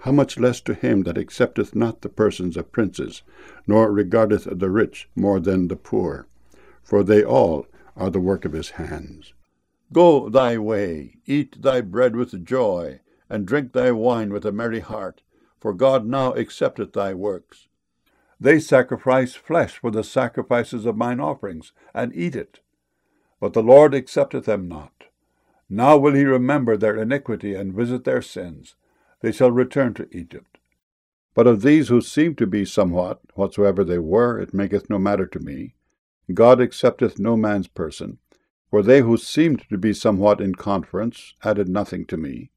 how much less to him that accepteth not the persons of princes, nor regardeth the rich more than the poor? For they all are the work of his hands. Go thy way, eat thy bread with joy, and drink thy wine with a merry heart, for God now accepteth thy works. They sacrifice flesh for the sacrifices of mine offerings, and eat it. But the Lord accepteth them not. Now will he remember their iniquity, and visit their sins. They shall return to Egypt. But of these who seem to be somewhat, whatsoever they were, it maketh no matter to me. God accepteth no man's person. For they who seemed to be somewhat in conference added nothing to me.